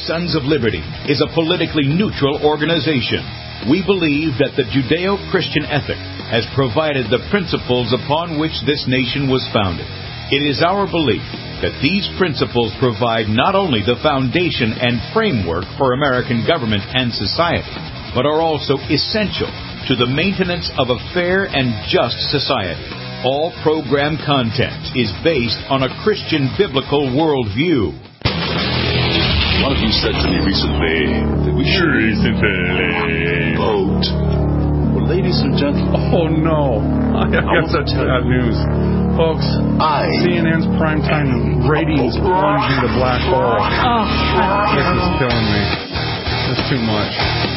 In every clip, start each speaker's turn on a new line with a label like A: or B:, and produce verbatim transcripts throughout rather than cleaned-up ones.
A: Sons of Liberty is a politically neutral organization. We believe that the Judeo-Christian ethic has provided the principles upon which this nation was founded. It is our belief that these principles provide not only the foundation and framework for American government and society, but are also essential to the maintenance of a fair and just society. All program content is based on a Christian biblical worldview.
B: One of you said to me recently that we should recently vote. Well, ladies and gentlemen.
C: Oh, no. I got such bad news. Folks,
B: I,
C: C N N's primetime ratings plunging the black hole.
D: Oh,
C: this is killing me. It's too much.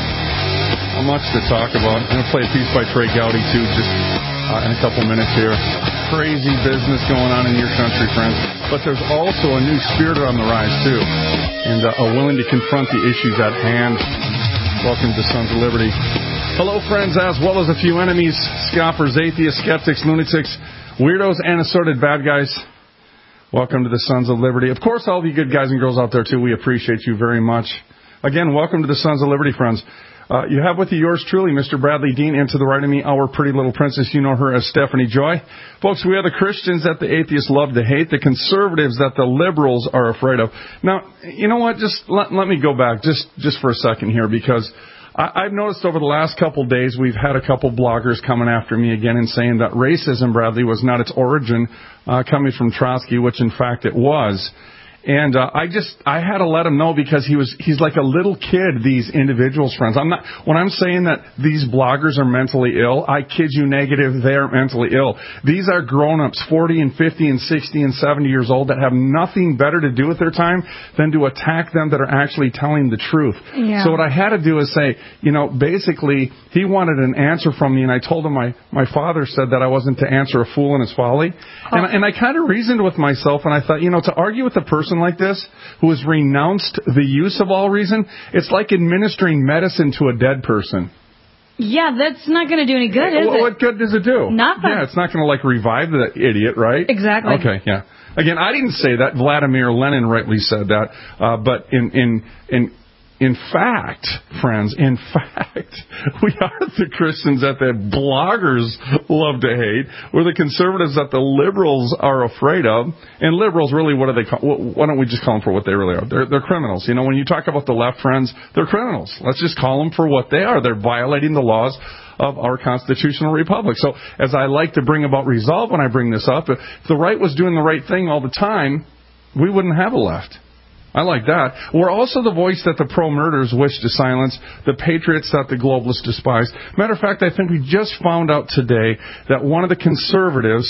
C: Not much to talk about. I'm going to play a piece by Trey Gowdy, too, just uh, in a couple minutes here. Crazy business going on in your country, friends. But there's also a new spirit on the rise, too, and uh, are willing to confront the issues at hand. Welcome to Sons of Liberty. Hello, friends, as well as a few enemies, scoffers, atheists, skeptics, lunatics, weirdos, and assorted bad guys. Welcome to the Sons of Liberty. Of course, all of you good guys and girls out there, too, we appreciate you very much. Again, welcome to the Sons of Liberty, friends. Uh, you have with you yours truly, Mister Bradley Dean, and to the right of me, our pretty little princess. You know her as Stephanie Joy. Folks, we are the Christians that the atheists love to hate, the conservatives that the liberals are afraid of. Now, you know what? Just let, let me go back just, just for a second here, because I, I've noticed over the last couple of days we've had a couple bloggers coming after me again and saying that racism, Bradley, was not its origin uh, coming from Trotsky, which in fact it was. And uh, I just, I had to let him know because he was, he's like a little kid, these individuals, friends. I'm not, when I'm saying that these bloggers are mentally ill, I kid you negative, they're mentally ill. These are grown-ups, forty and fifty and sixty and seventy years old that have nothing better to do with their time than to attack them that are actually telling the truth.
D: Yeah.
C: So what I had to do is say, you know, basically, he wanted an answer from me, and I told him my, my father said that I wasn't to answer a fool in his folly. Oh. And, and I kind of reasoned with myself, and I thought, you know, to argue with a person like this, who has renounced the use of all reason, it's like administering medicine to a dead person.
D: Yeah, that's not going to do any good, is
C: well,
D: it?
C: What good does it do?
D: Nothing.
C: Yeah, it's not going to, like, revive the idiot, right?
D: Exactly.
C: Okay, yeah. Again, I didn't say that. Vladimir Lenin rightly said that. Uh, but in, in, in, in fact, friends, in fact, we are the Christians that the bloggers love to hate. We're the conservatives that the liberals are afraid of. And liberals, really, what do they call? Why don't we just call them for what they really are? They're, they're criminals. You know, when you talk about the left, friends, they're criminals. Let's just call them for what they are. They're violating the laws of our constitutional republic. So, as I like to bring about resolve when I bring this up, if the right was doing the right thing all the time, we wouldn't have a left. I like that. We're also the voice that the pro-murderers wish to silence, the patriots that the globalists despise. Matter of fact, I think we just found out today that one of the conservatives,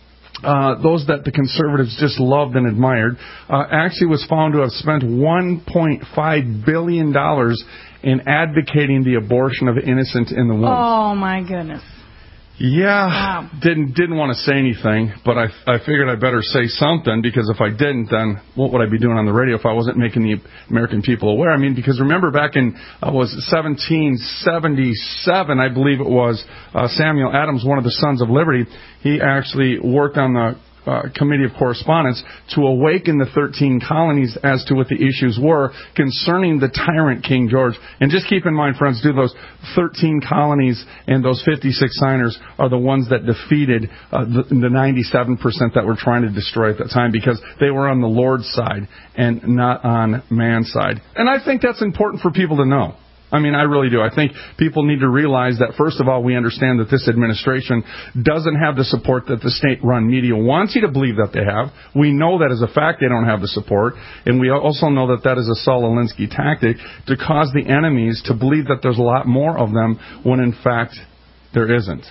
C: uh, those that the conservatives just loved and admired, uh, actually was found to have spent one point five billion dollars in advocating the abortion of innocent in the womb.
D: Oh, my goodness.
C: Yeah,
D: wow.
C: didn't didn't want to say anything, but I I figured I better say something, because if I didn't, then what would I be doing on the radio if I wasn't making the American people aware? I mean, because remember back in uh, was seventeen seventy-seven, I believe it was, uh, Samuel Adams, one of the Sons of Liberty, he actually worked on the Uh, Committee of Correspondence to awaken the thirteen colonies as to what the issues were concerning the tyrant King George. And just keep in mind, friends, do those thirteen colonies and those fifty-six signers are the ones that defeated uh, the, the ninety-seven percent that were trying to destroy at that time, because they were on the Lord's side and not on man's side. And I think that's important for people to know. I mean, I really do. I think people need to realize that, first of all, we understand that this administration doesn't have the support that the state-run media wants you to believe that they have. We know that as a fact they don't have the support. And we also know that that is a Saul Alinsky tactic to cause the enemies to believe that there's a lot more of them when, in fact, there isn't.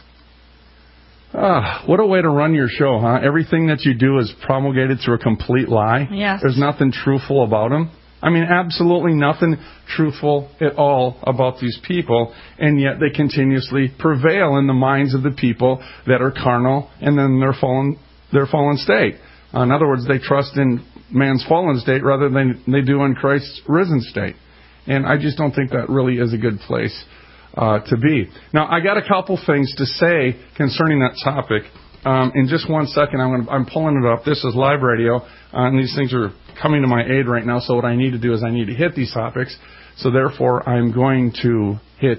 C: Ah, what a way to run your show, huh? Everything that you do is promulgated through a complete lie.
D: Yes.
C: There's nothing truthful about them. I mean, absolutely nothing truthful at all about these people, and yet they continuously prevail in the minds of the people that are carnal and then their fallen, their fallen state. Uh, in other words, they trust in man's fallen state rather than they do in Christ's risen state. And I just don't think that really is a good place uh, to be. Now, I got a couple things to say concerning that topic. um, in just one second, I'm gonna, I'm pulling it up. This is live radio, uh, and these things are coming to my aid right now. So what I need to do is I need to hit these topics. So therefore, I'm going to hit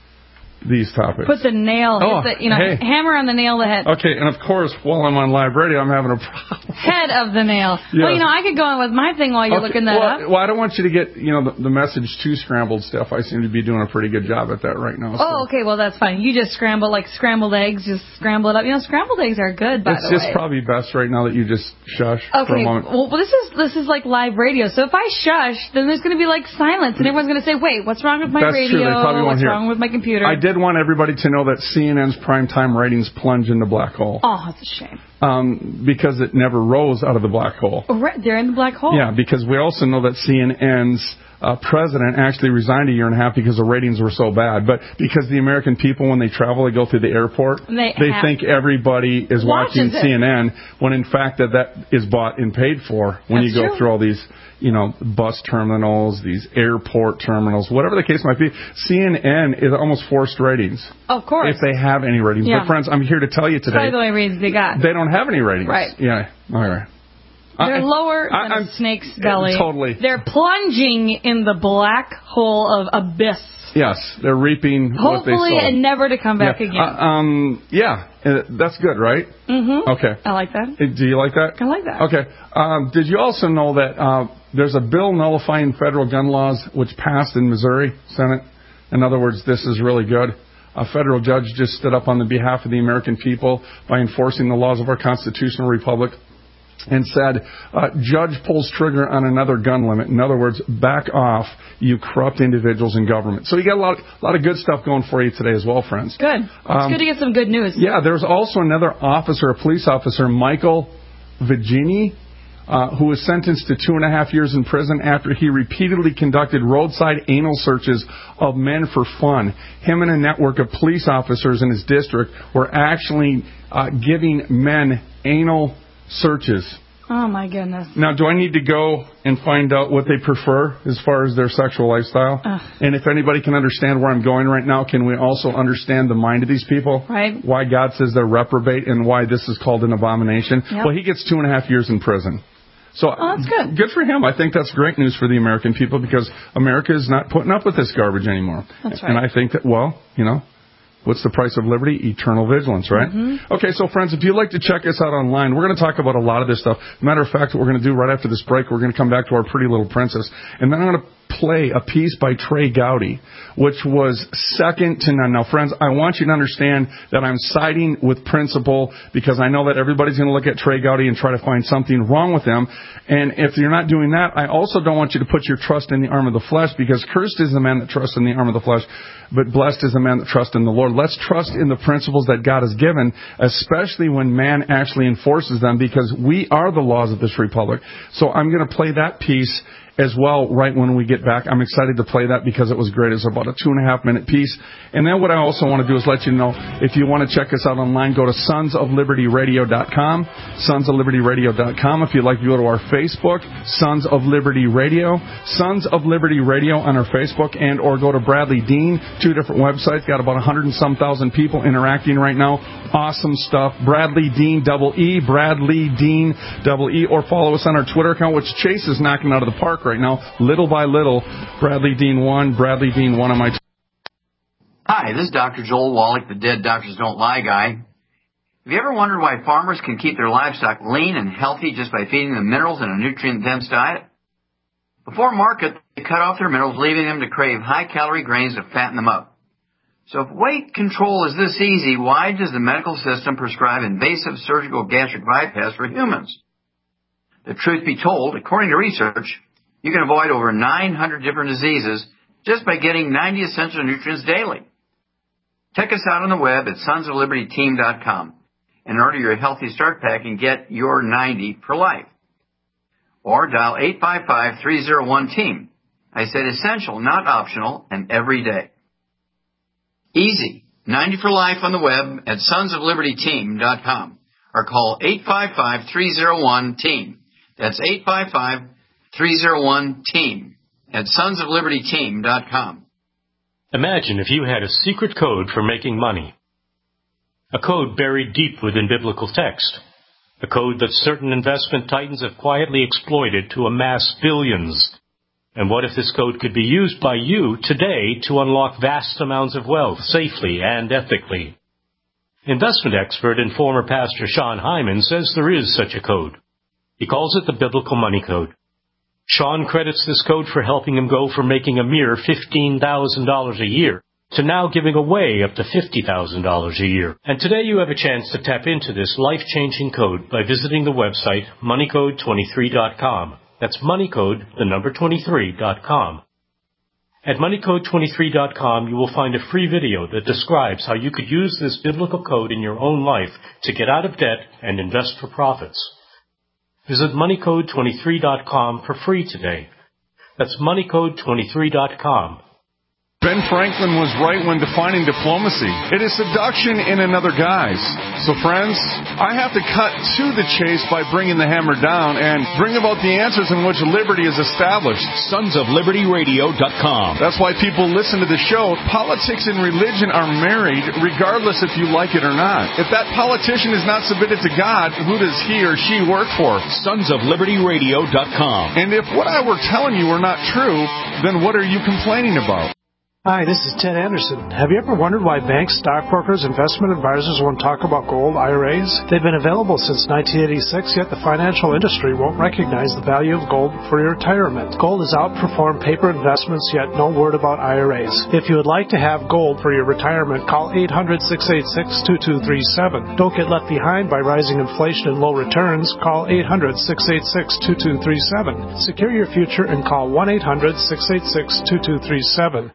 C: these topics.
D: Put the nail,
C: oh,
D: hit the, you know,
C: hey.
D: hammer on the nail of the head.
C: Okay, and of course, while I'm on live radio, I'm having a problem.
D: Head of the nail.
C: Yes.
D: Well, you know, I could go on with my thing while you're
C: okay,
D: looking that
C: well,
D: up.
C: Well, I don't want you to get, you know, the, the message too scrambled stuff. I seem to be doing a pretty good job at that right now. So.
D: Oh, okay, well, that's fine. You just scramble, like scrambled eggs, just scramble it up. You know, scrambled eggs are good, by
C: it's
D: the way.
C: It's just probably best right now that you just shush
D: okay,
C: for a moment.
D: Well, this is this is like live radio. So if I shush, then there's going to be like silence, and everyone's going to say, wait, what's wrong with my
C: That's
D: radio?
C: True. They probably won't
D: what's
C: hear.
D: wrong with my computer?
C: I did want everybody to know that C N N's primetime ratings plunge in the black hole.
D: Oh, that's a shame.
C: Um, because it never rose out of the black hole.
D: Oh, right, they're in the black hole.
C: Yeah, because we also know that C N N's uh, president actually resigned a year and a half because the ratings were so bad. But because the American people, when they travel, they go through the airport,
D: they,
C: they
D: have,
C: think everybody is watching
D: it.
C: C N N, when in fact that that is bought and paid for when
D: That's
C: you go
D: true.
C: through all these, you know, bus terminals, these airport terminals, whatever the case might be. C N N is almost forced ratings.
D: Of course.
C: If they have any ratings.
D: Yeah.
C: But friends, I'm here to tell you today.
D: By the way, ratings they got.
C: They don't have any ratings.
D: Right.
C: Yeah. All right.
D: They're
C: I,
D: lower
C: I,
D: than
C: I'm,
D: a snake's belly.
C: Totally.
D: They're plunging in the black hole of abyss.
C: Yes, they're reaping what they
D: Hopefully,
C: sow.
D: and never to come back
C: yeah.
D: again.
C: Uh, um, yeah, uh, that's good, right?
D: Mm-hmm.
C: Okay.
D: I like that.
C: Uh, Do you like that?
D: I like that.
C: Okay. Um, did you also know that uh, there's a bill nullifying federal gun laws which passed in Missouri Senate? In other words, this is really good. A federal judge just stood up on the behalf of the American people by enforcing the laws of our constitutional republic and said, uh, judge pulls trigger on another gun limit. In other words, back off, you corrupt individuals in government. So you got a lot, a lot of good stuff going for you today as well, friends.
D: Good. It's
C: Um,
D: good to get some good news.
C: Yeah, there's also another officer, a police officer, Michael Vigini, uh, who was sentenced to two and a half years in prison after he repeatedly conducted roadside anal searches of men for fun. Him and a network of police officers in his district were actually uh, giving men anal searches.
D: Oh, my goodness.
C: Now, do I need to go and find out what they prefer as far as their sexual lifestyle?
D: Ugh.
C: And if anybody can understand where I'm going right now, can we also understand the mind of these people?
D: Right.
C: Why God says they're reprobate and why this is called an abomination?
D: Yep.
C: Well, he gets two and a half years in prison. So
D: Oh, that's good.
C: Good for him. I think that's great news for the American people because America is not putting up with this garbage anymore.
D: That's right.
C: And I think that, well, you know, what's the price of liberty? Eternal vigilance, right?
D: Mm-hmm.
C: Okay, so friends, if you'd like to check us out online, we're going to talk about a lot of this stuff. Matter of fact, what we're going to do right after this break, we're going to come back to our Pretty Little Princess, and then I'm going to play a piece by Trey Gowdy, which was second to none. Now, friends, I want you to understand that I'm siding with principle because I know that everybody's going to look at Trey Gowdy and try to find something wrong with him. And if you're not doing that, I also don't want you to put your trust in the arm of the flesh because cursed is the man that trusts in the arm of the flesh, but blessed is the man that trusts in the Lord. Let's trust in the principles that God has given, especially when man actually enforces them because we are the laws of this republic. So I'm going to play that piece as well right when we get back. I'm excited to play that because it was great. It's about a two and a half minute piece. And then what I also want to do is let you know, if you want to check us out online, go to sons of liberty radio dot com, sons of liberty radio dot com. If you'd like to go to our Facebook, Sons of Liberty Radio, Sons of Liberty Radio on our Facebook, and or go to Bradley Dean, two different websites. Got about a hundred and some thousand people interacting right now. Awesome stuff. Bradley Dean, double E, Bradley Dean, double E, or follow us on our Twitter account, which Chase is knocking out of the park right now, little by little. Bradley Dean one, Bradley Dean one on my. T-
E: Hi, this is Doctor Joel Wallach, the Dead Doctors Don't Lie guy. Have you ever wondered why farmers can keep their livestock lean and healthy just by feeding them minerals in a nutrient-dense diet? Before market, they cut off their minerals, leaving them to crave high-calorie grains to fatten them up. So if weight control is this easy, why does the medical system prescribe invasive surgical gastric bypass for humans? The truth be told, according to research, you can avoid over nine hundred different diseases just by getting ninety essential nutrients daily. Check us out on the web at sons of liberty team dot com and order your Healthy Start Pack and get your ninety for life. Or dial eight five five, three oh one, team. I said essential, not optional, and every day. Easy. ninety for life on the web at sons of liberty team dot com or call eight five five, three oh one, team. That's eight five five, three oh one, team at sons of liberty team dot com.
F: Imagine if you had a secret code for making money. a code buried deep within biblical text, a code that certain investment titans have quietly exploited to amass billions. And what if this code could be used by you today to unlock vast amounts of wealth safely and ethically? Investment expert and former pastor Sean Hyman says there is such a code. He calls it the Biblical Money Code. Sean credits this code for helping him go from making a mere fifteen thousand dollars a year to now giving away up to fifty thousand dollars a year. And today you have a chance to tap into this life-changing code by visiting the website money code twenty-three dot com. That's moneycode, the number twenty-three dot com. At money code twenty-three dot com, you will find a free video that describes how you could use this biblical code in your own life to get out of debt and invest for profits. Visit money code twenty-three dot com for free today. That's money code twenty-three dot com.
C: Ben Franklin was right when defining diplomacy. It is seduction in another guise. So, friends, I have to cut to the chase by bringing the hammer down and bring about the answers in which liberty is established.
A: sons of liberty radio dot com.
C: That's why people listen to the show. Politics and religion are married, regardless if you like it or not. If that politician is not submitted to God, who does he or she work for?
A: sons of liberty radio dot com.
C: And if what I were telling you were not true, then what are you complaining about?
G: Hi, this is Ted Anderson. Have you ever wondered why banks, stockbrokers, investment advisors won't talk about gold I R As? They've been available since nineteen eighty-six, yet the financial industry won't recognize the value of gold for your retirement. Gold has outperformed paper investments, yet no word about I R As. If you would like to have gold for your retirement, call eight hundred, six eight six, two two three seven. Don't get left behind by rising inflation and low returns. Call eight hundred, six eight six, two two three seven. Secure your future and call one eight hundred, six eight six, two two three seven.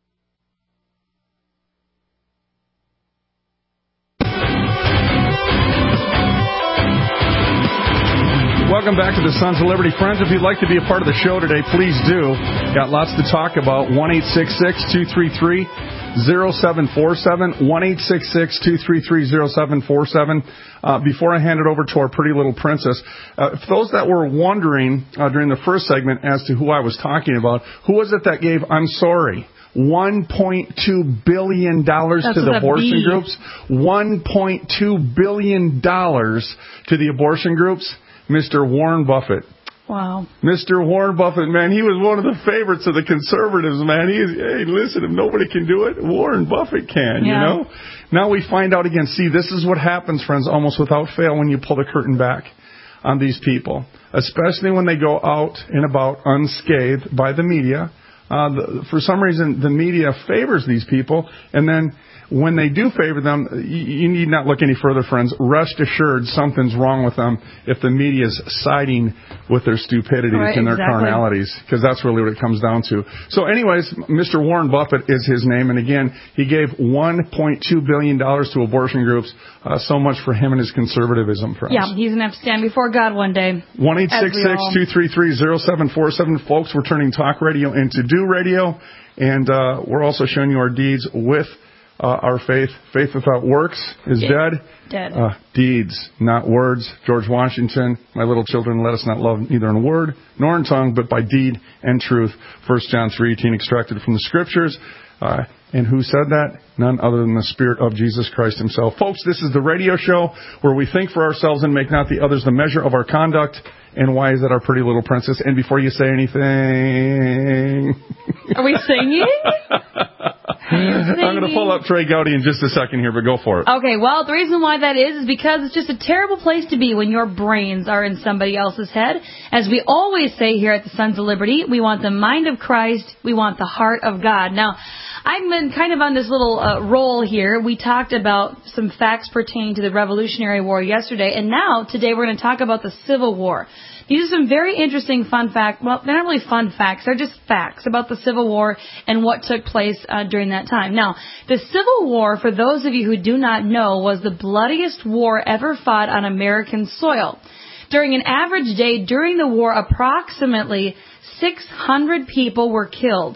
C: Welcome back to the Sons of Liberty. Friends, if you'd like to be a part of the show today, please do. Got lots to talk about. one eight six six, two three three, zero seven four seven. one eight six six, two three three, zero seven four seven. Uh, before I hand it over to our pretty little princess, uh, for those that were wondering uh, during the first segment as to who I was talking about, who was it that gave I'm sorry? one point two billion dollars
D: That's
C: to the abortion
D: B.
C: groups? one point two billion dollars to the abortion groups? Mister Warren Buffett.
D: Wow.
C: Mister Warren Buffett, man, he was one of the favorites of the conservatives, man. He is, hey, listen, if nobody can do it, Warren Buffett can, yeah. you know? Now we find out again. See, this is what happens, friends, almost without fail when you pull the curtain back on these people, especially when they go out and about unscathed by the media. Uh, the, for some reason, the media favors these people, and then when they do favor them, you, you need not look any further, friends. Rest assured something's wrong with them if the media is siding with their stupidities
D: right,
C: and their
D: exactly.
C: carnalities, because that's really what it comes down to. So anyways, Mister Warren Buffett is his name, and again, he gave one point two billion dollars to abortion groups. Uh, so much for him and his conservatism, friends.
D: Yeah, he's going to have to stand before God one day.
C: one eight six six, two three three, zero seven four seven. Folks, we're turning talk radio into do radio, and uh, we're also showing you our deeds with Uh, our faith. Faith without works is
D: yeah.
C: dead.
D: Dead.
C: Uh, deeds, not words. George Washington, my little children, let us not love neither in word nor in tongue, but by deed and truth. First John three eighteen, extracted from the Scriptures. Uh, and who said that? None other than the Spirit of Jesus Christ himself. Folks, this is the radio show where we think for ourselves and make not the others the measure of our conduct. And why is that our pretty little princess? And before you say anything...
D: Are we singing?
C: I'm going to pull up Trey Gowdy in just a second here, but go for it.
D: Okay, well, the reason why that is is because it's just a terrible place to be when your brains are in somebody else's head. As we always say here at the Sons of Liberty, we want the mind of Christ, we want the heart of God. Now, I've been kind of on this little uh, roll here. We talked about some facts pertaining to the Revolutionary War yesterday, and now, today, we're going to talk about the Civil War. These are some very interesting fun facts. Well, they're not really fun facts. They're just facts about the Civil War and what took place uh, during that time. Now, the Civil War, for those of you who do not know, was the bloodiest war ever fought on American soil. During an average day during the war, approximately six hundred people were killed.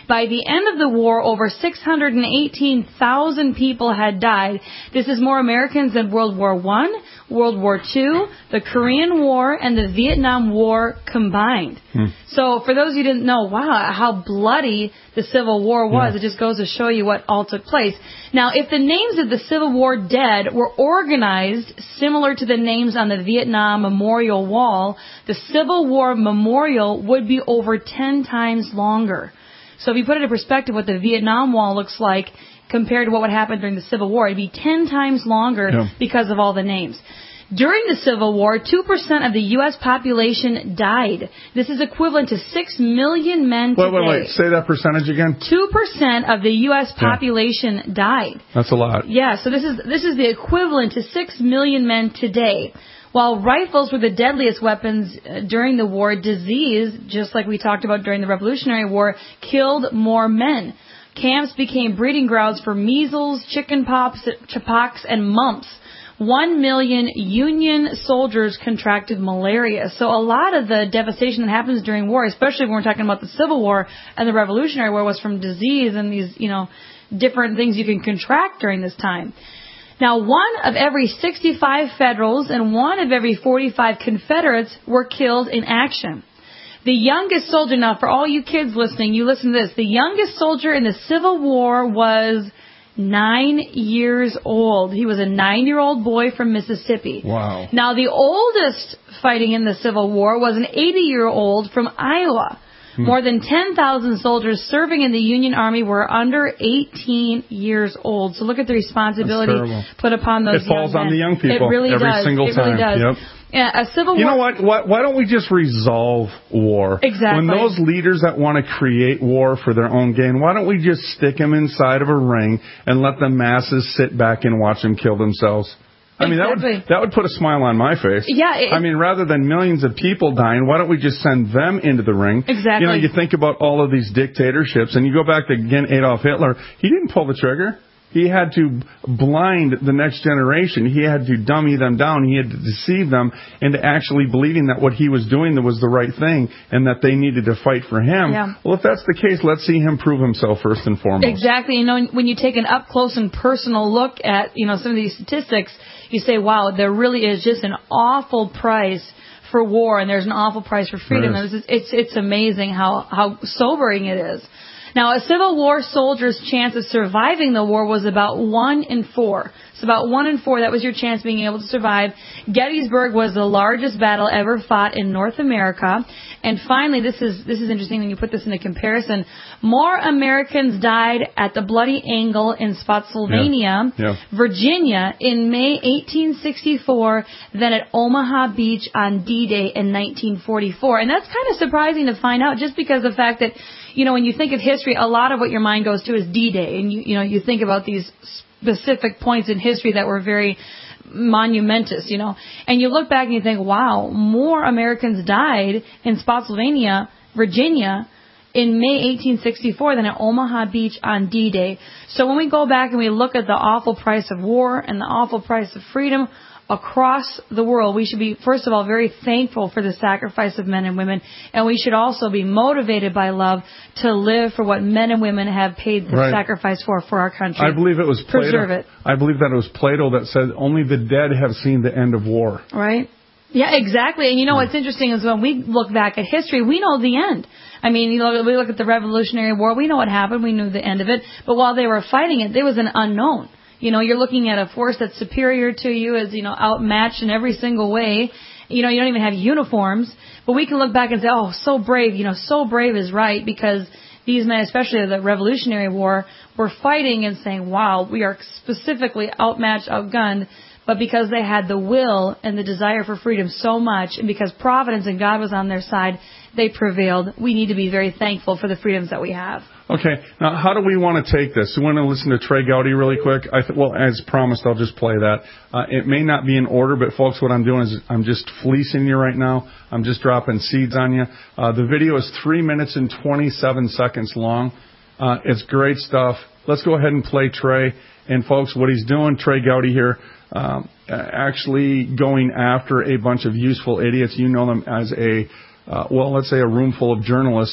D: By the end of the war, over six hundred eighteen thousand people had died. This is more Americans than World War One, World War Two, the Korean War, and the Vietnam War combined. Hmm. So for those who didn't know, wow, how bloody the Civil War was, yeah. It just goes to show you what all took place. Now, if the names of the Civil War dead were organized similar to the names on the Vietnam Memorial Wall, the Civil War Memorial would be over ten times longer. So if you put it in perspective what the Vietnam Wall looks like compared to what would happen during the Civil War, it'd be ten times longer yeah. because of all the names. During the Civil War, two percent of the U S population died. This is equivalent to six million men today.
C: Wait, wait, wait. Say that percentage again.
D: two percent of the U S population yeah. died.
C: That's a lot.
D: Yeah, so this is this is the equivalent to six million men today. While rifles were the deadliest weapons during the war, disease, just like we talked about during the Revolutionary War, killed more men. Camps became breeding grounds for measles, chickenpox, pox, and mumps. One million Union soldiers contracted malaria. So a lot of the devastation that happens during war, especially when we're talking about the Civil War and the Revolutionary War, was from disease and these, you know, different things you can contract during this time. Now, one of every sixty-five Federals and one of every forty-five Confederates were killed in action. The youngest soldier, now for all you kids listening, you listen to this, the youngest soldier in the Civil War was nine years old. He was a nine-year-old boy from Mississippi.
C: Wow.
D: Now, the oldest fighting in the Civil War was an eighty-year-old from Iowa. More than ten thousand soldiers serving in the Union Army were under eighteen years old. So look at the responsibility put upon those young men.
C: It falls on the young people
D: it really
C: every
D: does.
C: single
D: it
C: time.
D: Really does.
C: Yep.
D: Yeah, a civil war.
C: You know what? Why, why don't we just resolve war?
D: Exactly.
C: When those leaders that want to create war for their own gain, why don't we just stick them inside of a ring and let the masses sit back and watch them kill themselves? I mean,
D: exactly.
C: that would that would put a smile on my face.
D: Yeah. It,
C: I mean, rather than millions of people dying, why don't we just send them into the ring?
D: Exactly.
C: You know, you think about all of these dictatorships, and you go back to, again, Adolf Hitler. He didn't pull the trigger. He had to blind the next generation. He had to dummy them down. He had to deceive them into actually believing that what he was doing was the right thing and that they needed to fight for him.
D: Yeah.
C: Well, if that's the case, let's see him prove himself first and foremost.
D: Exactly. You know, when you take an up-close and personal look at, you know, some of these statistics, you say, wow, there really is just an awful price for war, and there's an awful price for freedom. It's, it's, it's amazing how, how sobering it is. Now, a Civil War soldier's chance of surviving the war was about one in four. So about one in four, that was your chance of being able to survive. Gettysburg was the largest battle ever fought in North America. And finally, this is this is interesting when you put this into comparison. More Americans died at the Bloody Angle in Spotsylvania,
C: yeah. Yeah.
D: Virginia, in May eighteen sixty-four than at Omaha Beach on D-Day in nineteen forty-four. And that's kind of surprising to find out, just because of the fact that, you know, when you think of history, a lot of what your mind goes to is D-Day. And, you, you know, you think about these specific points in history that were very monumentous, you know. And you look back and you think, wow, more Americans died in Spotsylvania, Virginia, in May eighteen sixty-four than at Omaha Beach on D-Day. So when we go back and we look at the awful price of war and the awful price of freedom across the world, we should be, first of all, very thankful for the sacrifice of men and women, and we should also be motivated by love to live for what men and women have paid the
C: right.
D: sacrifice for for our country.
C: I believe it was Plato.
D: Preserve it.
C: I believe that it was Plato that said only the dead have seen the end of war.
D: Right? Yeah, exactly. And you know what's interesting is when we look back at history, we know the end. I mean, you know, we look at the Revolutionary War, we know what happened, we knew the end of it, but while they were fighting it, there was an unknown. You know, you're looking at a force that's superior to you, is, you know, outmatched in every single way. You know, you don't even have uniforms. But we can look back and say, oh, so brave. You know, so brave is right, because these men, especially the Revolutionary War, were fighting and saying, wow, we are specifically outmatched, outgunned. But because they had the will and the desire for freedom so much, and because Providence and God was on their side, they prevailed. We need to be very thankful for the freedoms that we have.
C: Okay, now how do we want to take this? We want to listen to Trey Gowdy really quick. I th- well, as promised, I'll just play that. Uh, it may not be in order, but folks, what I'm doing is I'm just fleecing you right now. I'm just dropping seeds on you. Uh, the video is three minutes and twenty-seven seconds long. Uh, it's great stuff. Let's go ahead and play Trey. And folks, what he's doing, Trey Gowdy here, um, actually going after a bunch of useful idiots. You know them as a, uh, well, let's say a room full of journalists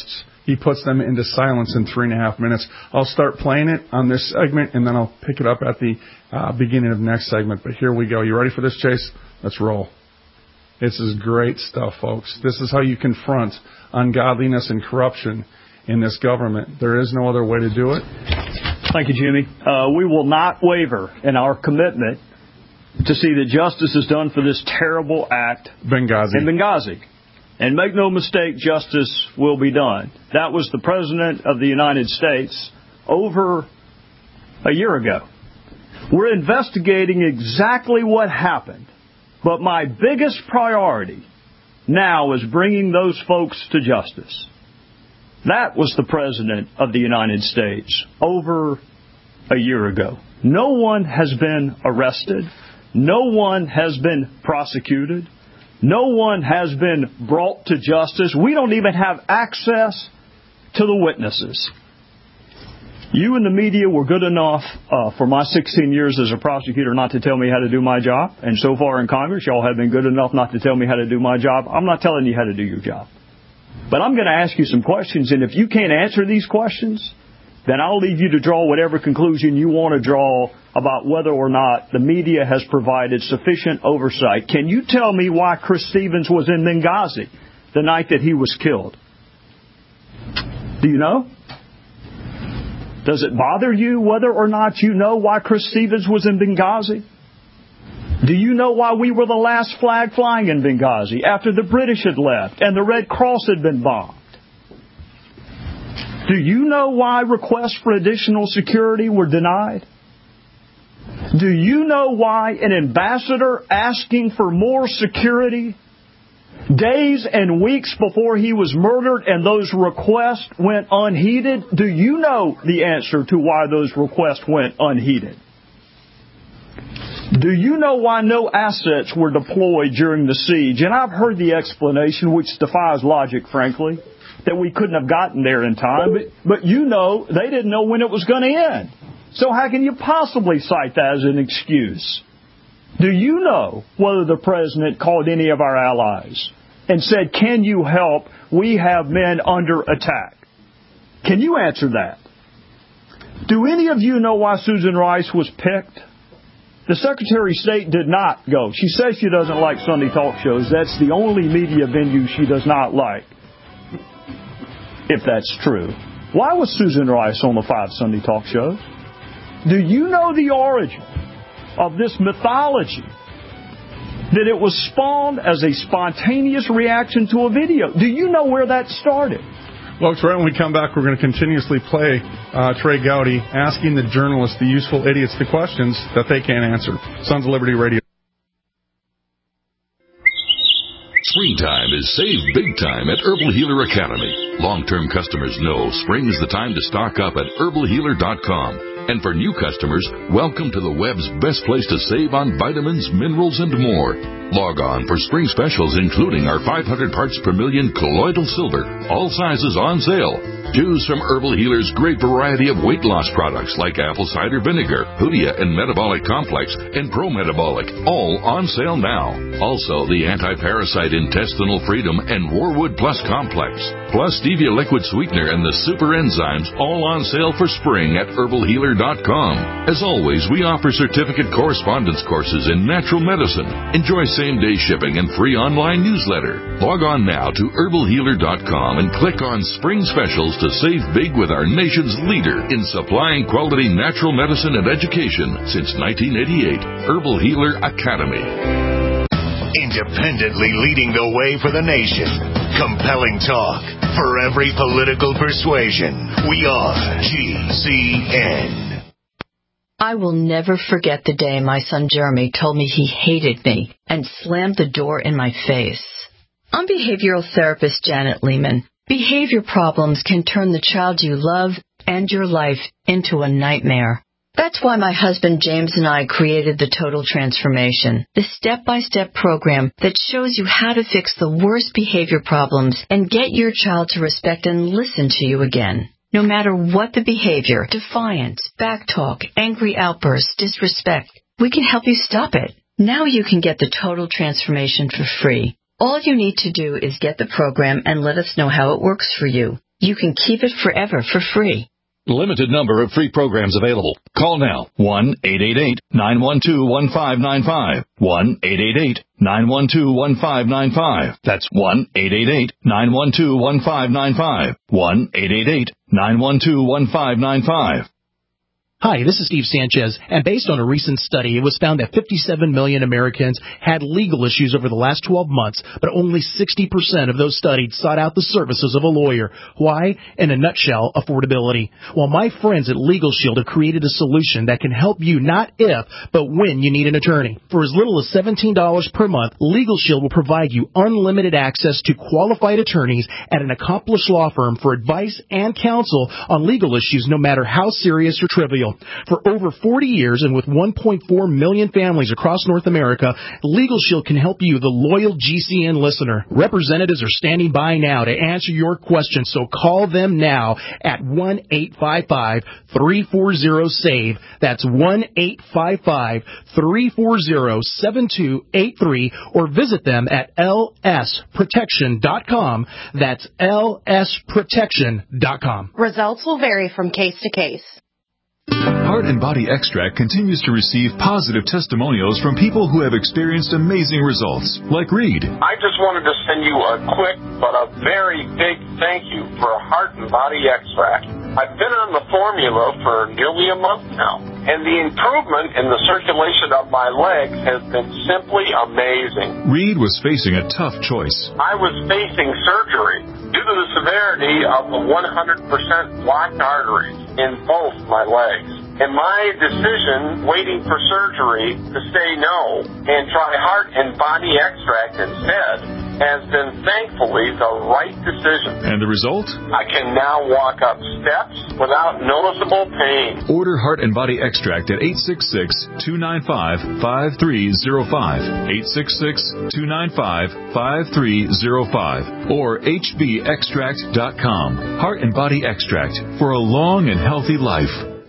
C: He puts them into silence in three and a half minutes. I'll start playing it on this segment, and then I'll pick it up at the uh, beginning of the next segment. But here we go. You ready for this, Chase? Let's roll. This is great stuff, folks. This is how you confront ungodliness and corruption in this government. There is no other way to do it.
H: Thank you, Jimmy. Uh, we will not waver in our commitment to see that justice is done for this terrible act
C: Benghazi.
H: in Benghazi. And make no mistake, justice will be done. That was the President of the United States over a year ago. We're investigating exactly what happened. But my biggest priority now is bringing those folks to justice. That was the President of the United States over a year ago. No one has been arrested. No one has been prosecuted. No one has been brought to justice. We don't even have access to the witnesses. You and the media were good enough uh, for my sixteen years as a prosecutor not to tell me how to do my job. And so far in Congress, y'all have been good enough not to tell me how to do my job. I'm not telling you how to do your job. But I'm going to ask you some questions, and if you can't answer these questions, then I'll leave you to draw whatever conclusion you want to draw about whether or not the media has provided sufficient oversight. Can you tell me why Chris Stevens was in Benghazi the night that he was killed? Do you know? Does it bother you whether or not you know why Chris Stevens was in Benghazi? Do you know why we were the last flag flying in Benghazi after the British had left and the Red Cross had been bombed? Do you know why requests for additional security were denied? Do you know why an ambassador asking for more security days and weeks before he was murdered and those requests went unheeded? Do you know the answer to why those requests went unheeded? Do you know why no assets were deployed during the siege? And I've heard the explanation, which defies logic, frankly, that we couldn't have gotten there in time. But, but you know, they didn't know when it was going to end. So how can you possibly cite that as an excuse? Do you know whether the President called any of our allies and said, can you help? We have men under attack. Can you answer that? Do any of you know why Susan Rice was picked? The Secretary of State did not go. She says she doesn't like Sunday talk shows. That's the only media venue she does not like, if that's true. Why was Susan Rice on the five Sunday talk shows? Do you know the origin of this mythology? That it was spawned as a spontaneous reaction to a video. Do you know where that started?
C: Folks, right when we come back, we're going to continuously play uh, Trey Gowdy asking the journalists, the useful idiots, the questions that they can't answer. Sons of Liberty Radio.
B: Springtime is save big time at Herbal Healer Academy. Long-term customers know spring is the time to stock up at herbal healer dot com. And for new customers, welcome to the web's best place to save on vitamins, minerals, and more. Log on for spring specials, including our five hundred parts per million colloidal silver, all sizes on sale. Choose from Herbal Healer's great variety of weight loss products like apple cider vinegar, Hoodia and Metabolic Complex, and Pro Metabolic, all on sale now. Also, the Anti-Parasite Intestinal Freedom and Warwood Plus Complex, plus Stevia Liquid Sweetener and the Super Enzymes, all on sale for spring at herbal healer dot com. As always, we offer certificate correspondence courses in natural medicine. Enjoy same-day shipping and free online newsletter. Log on now to herbal healer dot com and click on Spring Specials to save big with our nation's leader in supplying quality natural medicine and education since nineteen eighty-eight. Herbal Healer Academy.
I: Independently leading the way for the nation. Compelling talk for every political persuasion. We are G C N.
J: I will never forget the day my son Jeremy told me he hated me and slammed the door in my face. I'm behavioral therapist Janet Lehman. Behavior problems can turn the child you love and your life into a nightmare. That's why my husband James and I created the Total Transformation, the step-by-step program that shows you how to fix the worst behavior problems and get your child to respect and listen to you again. No matter what the behavior, defiance, backtalk, angry outbursts, disrespect, we can help you stop it. Now you can get the Total Transformation for free. All you need to do is get the program and let us know how it works for you. You can keep it forever for free.
K: Limited number of free programs available. Call now. one eight eight eight, nine one two, one five nine five. one eight eight eight, nine one two, one five nine five. That's one eight eight eight, nine one two, one five nine five. one eight eight eight, nine one two, one five nine five.
L: Hi, this is Steve Sanchez, and based on a recent study, it was found that fifty-seven million Americans had legal issues over the last twelve months, but only sixty percent of those studied sought out the services of a lawyer. Why? In a nutshell, affordability. Well, my friends at Legal Shield have created a solution that can help you not if, but when you need an attorney. For as little as seventeen dollars per month, Legal Shield will provide you unlimited access to qualified attorneys at an accomplished law firm for advice and counsel on legal issues, no matter how serious or trivial. For over forty years and with one point four million families across North America, Legal Shield can help you, the loyal G C N listener. Representatives are standing by now to answer your questions, so call them now at one eight five five, three four zero, SAVE. That's one eight five five, three four zero, seven two eight three, or visit them at L S protection dot com. That's L S protection dot com.
M: Results will vary from case to case.
N: Heart and Body Extract continues to receive positive testimonials from people who have experienced amazing results, like Reed.
O: I just wanted to send you a quick but a very big thank you for Heart and Body Extract. I've been on the formula for nearly a month now, and the improvement in the circulation of my legs has been simply amazing.
N: Reed was facing a tough choice.
O: I was facing surgery due to the severity of the one hundred percent blocked arteries in both my legs. And my decision, waiting for surgery, to say no and try Heart and Body Extract instead, has been thankfully the right decision.
N: And the result?
O: I can now walk up steps without noticeable pain.
N: Order Heart and Body Extract at eight six six, two nine five, five three zero five, eight six six, two nine five, five three zero five, or H B extract dot com. Heart and Body Extract for a long and healthy life.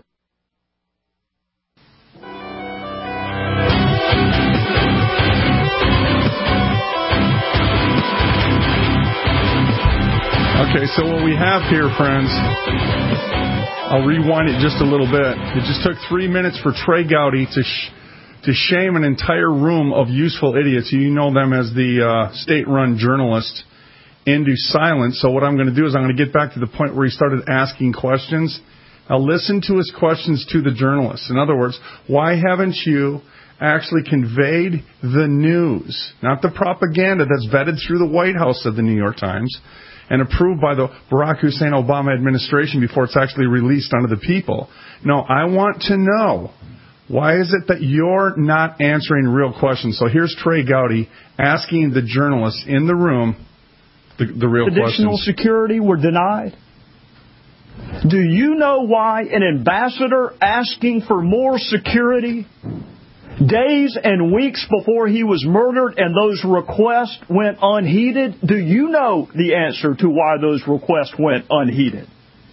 C: Okay, so what we have here, friends, I'll rewind it just a little bit. It just took three minutes for Trey Gowdy to sh- to shame an entire room of useful idiots. You know them as the uh, state-run journalists into silence. So what I'm going to do is I'm going to get back to the point where he started asking questions. Now listen to his questions to the journalists. In other words, why haven't you actually conveyed the news, not the propaganda that's vetted through the White House of the New York Times and approved by the Barack Hussein Obama administration before it's actually released onto the people. No, I want to know, why is it that you're not answering real questions? So here's Trey Gowdy asking the journalists in the room the, the real
H: Additional
C: questions.
H: Additional security were denied. Do you know why an ambassador asking for more security days and weeks before he was murdered and those requests went unheeded? Do you know the answer to why those requests went unheeded?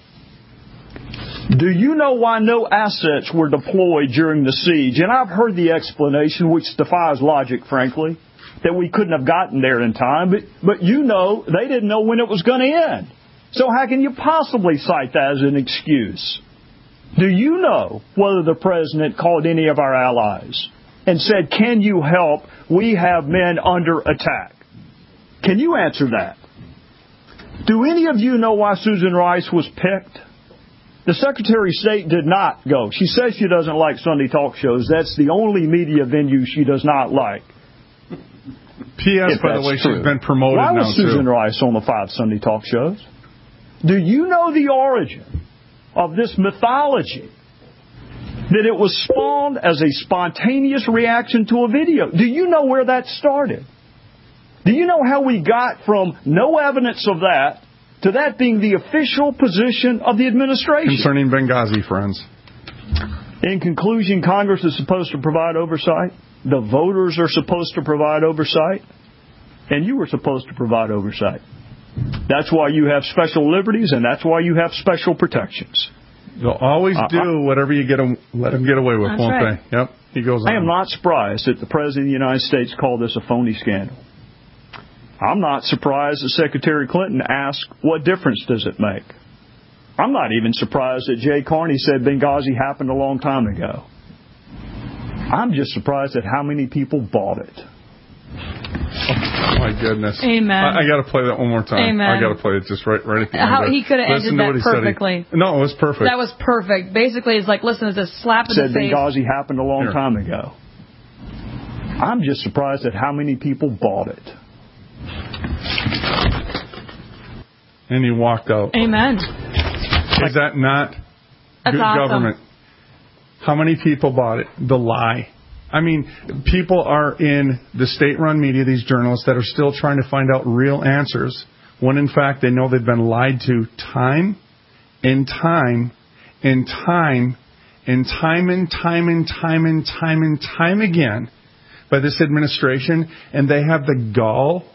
H: Do you know why no assets were deployed during the siege? And I've heard the explanation, which defies logic, frankly, that we couldn't have gotten there in time. But, but you know, they didn't know when it was going to end. So how can you possibly cite that as an excuse? Do you know whether the president called any of our allies and said, can you help? We have men under attack. Can you answer that? Do any of you know why Susan Rice was picked? The Secretary of State did not go. She says she doesn't like Sunday talk shows. That's the only media venue she does not like.
C: P S, by the way, true. She's been promoted
H: why
C: now,
H: was Susan
C: too.
H: Rice on the five Sunday talk shows? Do you know the origin of this mythology? That it was spawned as a spontaneous reaction to a video. Do you know where that started? Do you know how we got from no evidence of that to that being the official position of the administration?
C: Concerning Benghazi, friends.
H: In conclusion, Congress is supposed to provide oversight. The voters are supposed to provide oversight. And you were supposed to provide oversight. That's why you have special liberties, and that's why you have special protections.
C: They'll always uh, do whatever you get them, let them get away with,
H: That's
C: won't
H: right.
C: they? Yep. He goes on.
H: I am not surprised that the President of the United States called this a phony scandal. I'm not surprised that Secretary Clinton asked, what difference does it make? I'm not even surprised that Jay Carney said Benghazi happened a long time ago. I'm just surprised at how many people bought it.
C: Oh, my goodness.
D: Amen.
C: I, I got to play that one more time.
D: Amen.
C: I got to play it just right, right at the end.
D: How, he could have ended that perfectly.
C: He, no, it was perfect.
D: That was perfect. Basically, it's like, listen, it's a slap in
H: said
D: the face.
H: Benghazi happened a long
C: Here.
H: time ago. I'm just surprised at how many people bought it.
C: And he walked out.
D: Amen.
C: Is that not
D: That's
C: good
D: awesome.
C: government? How many people bought it? The lie. I mean, people are in the state-run media, these journalists, that are still trying to find out real answers, when in fact they know they've been lied to time and time and time and time and time and time and time and time again by this administration, and they have the gall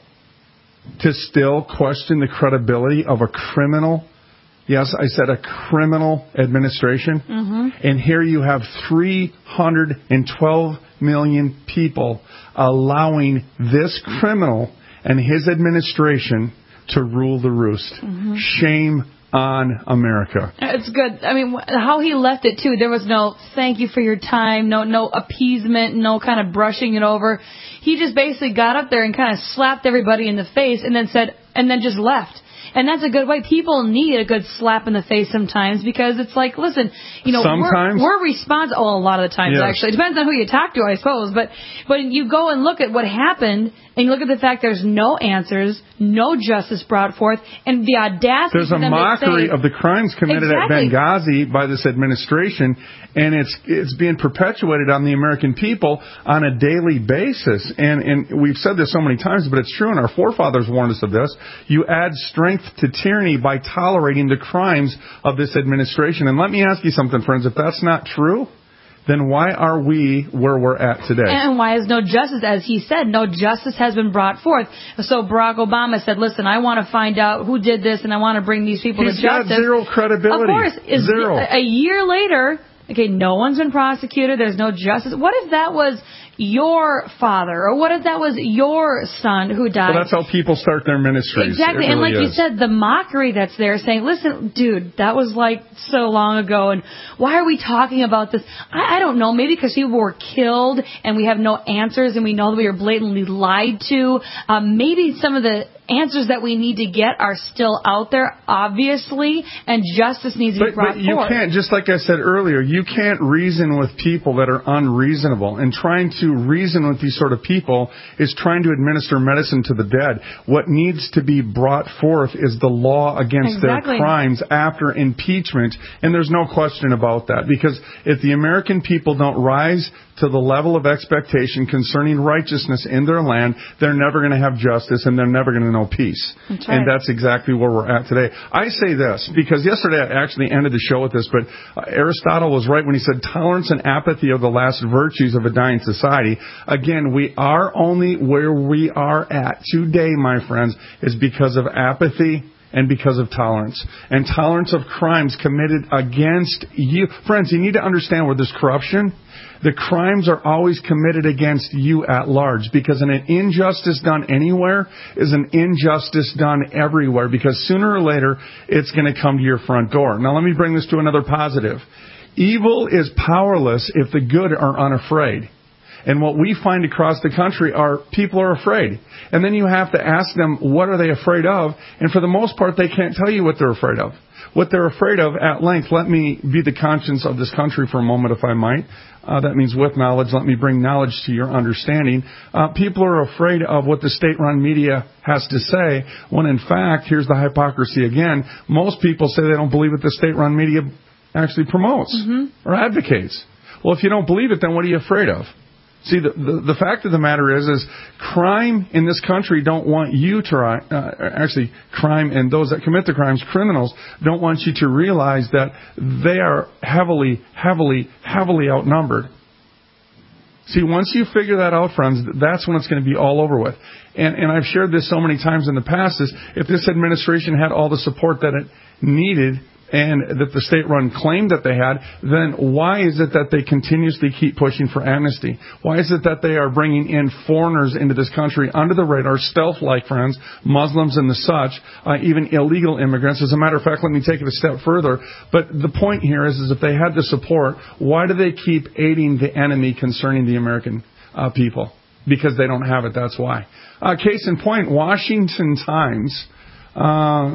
C: to still question the credibility of a criminal, yes, I said a criminal administration.
D: Mm-hmm.
C: And here you have three hundred twelve million people allowing this criminal and his administration to rule the roost.
D: Mm-hmm.
C: Shame on America.
D: It's good. I mean, how he left it, too. There was no thank you for your time, no no appeasement, no kind of brushing it over. He just basically got up there and kind of slapped everybody in the face and then said, and then just left. And that's a good way. People need a good slap in the face sometimes because it's like, listen, you know,
C: sometimes,
D: we're, we're responsible. Oh, a lot of the times,
C: yes.
D: actually. It depends on who you talk to, I suppose. But when you go and look at what happened and you look at the fact there's no answers, no justice brought forth, and the audacity
C: There's
D: for
C: a
D: them
C: mockery
D: to say,
C: of the crimes committed
D: exactly.
C: at Benghazi by this administration, and it's it's being perpetuated on the American people on a daily basis. And, and we've said this so many times, but it's true, and our forefathers warned us of this. You add strength to tyranny by tolerating the crimes of this administration. And let me ask you something, friends. If that's not true, then why are we where we're at today?
D: And why is no justice? As he said, no justice has been brought forth. So Barack Obama said, listen, I want to find out who did this, and I want to bring these people
C: He's
D: to justice.
C: got zero credibility.
D: Of course. Is
C: Zero.
D: A year later, okay, no one's been prosecuted. There's no justice. What if that was your father? Or what if that was your son who died?
C: Well, that's how people start their ministries.
D: Exactly.
C: It
D: And
C: really
D: like you
C: is.
D: said, the mockery that's there saying, listen, dude, that was like so long ago. And why are we talking about this? I, I don't know. Maybe because people were killed and we have no answers and we know that we were blatantly lied to. Um, maybe some of the answers that we need to get are still out there, obviously, and justice needs to be
C: But,
D: brought
C: but you
D: forth.
C: can't, just like I said earlier, you can't reason with people that are unreasonable. And trying to reason with these sort of people is trying to administer medicine to the dead. What needs to be brought forth is the law against
D: Exactly.
C: their crimes after impeachment. And there's no question about that. Because if the American people don't rise to the level of expectation concerning righteousness in their land, they're never going to have justice and they're never going to know peace.
D: That's right.
C: And that's exactly where we're at today. I say this because yesterday I actually ended the show with this, but uh, Aristotle was right when he said tolerance and apathy are the last virtues of a dying society. Again, we are only where we are at today, my friends, is because of apathy and because of tolerance. And tolerance of crimes committed against you. Friends, you need to understand where there's corruption, the crimes are always committed against you at large, because an injustice done anywhere is an injustice done everywhere, because sooner or later it's going to come to your front door. Now let me bring this to another positive. Evil is powerless if the good are unafraid. And what we find across the country are people are afraid. And then you have to ask them, what are they afraid of? And for the most part, they can't tell you what they're afraid of. What they're afraid of at length, let me be the conscience of this country for a moment, if I might. Uh, that means with knowledge, let me bring knowledge to your understanding. Uh, people are afraid of what the state-run media has to say, when in fact, here's the hypocrisy again, most people say they don't believe what the state-run media actually promotes mm-hmm. or advocates. Well, if you don't believe it, then what are you afraid of? See, the, the the fact of the matter is, is crime in this country don't want you to, uh, actually, crime and those that commit the crimes, criminals, don't want you to realize that they are heavily, heavily, heavily outnumbered. See, once you figure that out, friends, that's when it's going to be all over with. And, and I've shared this so many times in the past, is if this administration had all the support that it needed and that the state-run claimed that they had, then why is it that they continuously keep pushing for amnesty? Why is it that they are bringing in foreigners into this country under the radar, stealth-like, friends, Muslims and the such, uh, even illegal immigrants? As a matter of fact, let me take it a step further. But the point here is, is if they had the support, why do they keep aiding the enemy concerning the American uh, people? Because they don't have it, that's why. Uh, case in point, Washington Times uh,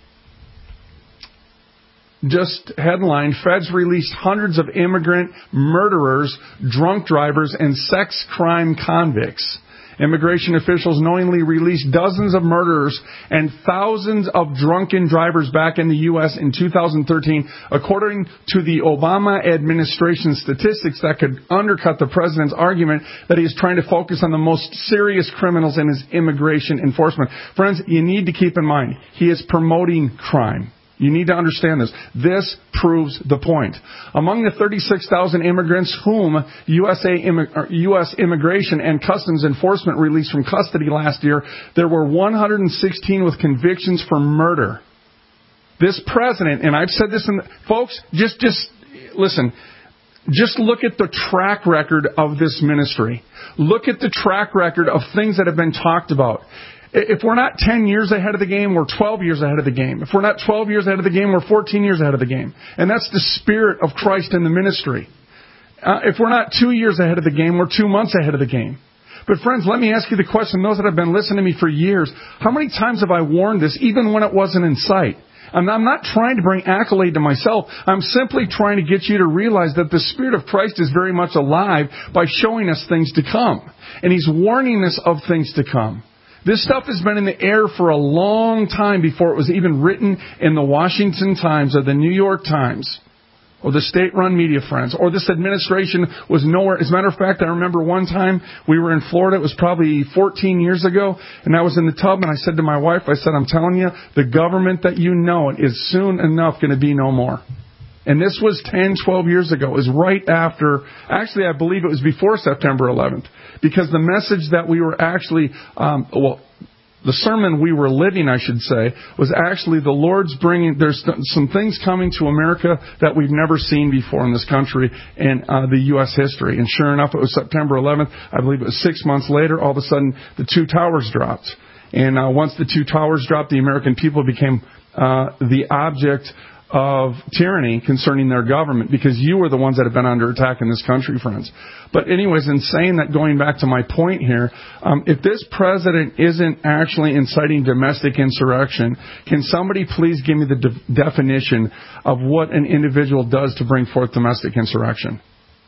C: just headlined, Feds released hundreds of immigrant murderers, drunk drivers, and sex crime convicts. Immigration officials knowingly released dozens of murderers and thousands of drunken drivers back in the U S in two thousand thirteen, according to the Obama administration statistics that could undercut the president's argument that he is trying to focus on the most serious criminals in his immigration enforcement. Friends, you need to keep in mind, he is promoting crime. You need to understand this. This proves the point. Among the thirty-six thousand immigrants whom U S A immig- U S Immigration and Customs Enforcement released from custody last year, there were one hundred sixteen with convictions for murder. This president, and I've said this in the, folks, just, just listen, just look at the track record of this ministry. Look at the track record of things that have been talked about. If we're not ten years ahead of the game, we're twelve years ahead of the game. If we're not twelve years ahead of the game, we're fourteen years ahead of the game. And that's the spirit of Christ in the ministry. Uh, if we're not two years ahead of the game, we're two months ahead of the game. But friends, let me ask you the question, those that have been listening to me for years, how many times have I warned this, even when it wasn't in sight? And I'm not trying to bring accolade to myself. I'm simply trying to get you to realize that the Spirit of Christ is very much alive by showing us things to come. And He's warning us of things to come. This stuff has been in the air for a long time before it was even written in the Washington Times or the New York Times or the state-run media, friends, or this administration was nowhere. As a matter of fact, I remember one time we were in Florida. It was probably fourteen years ago, and I was in the tub, and I said to my wife, I said, I'm telling you, the government that you know is soon enough going to be no more. And this was ten, twelve years ago. It was right after, actually, I believe it was before September eleventh. Because the message that we were actually, um, well, the sermon we were living, I should say, was actually the Lord's bringing, there's some things coming to America that we've never seen before in this country in uh, the U S history. And sure enough, it was September eleventh. I believe it was six months later, all of a sudden, the two towers dropped. And uh, once the two towers dropped, the American people became uh, the object of tyranny concerning their government, because you were the ones that have been under attack in this country, friends. But anyways, in saying that, going back to my point here, um, if this president isn't actually inciting domestic insurrection, can somebody please give me the de- definition of what an individual does to bring forth domestic insurrection?